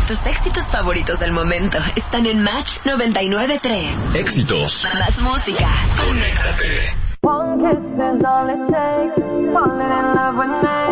Tus éxitos favoritos del momento están en Match 99.3. Éxitos. Más música. Conéctate. One kiss is all it takes. Falling in love with me.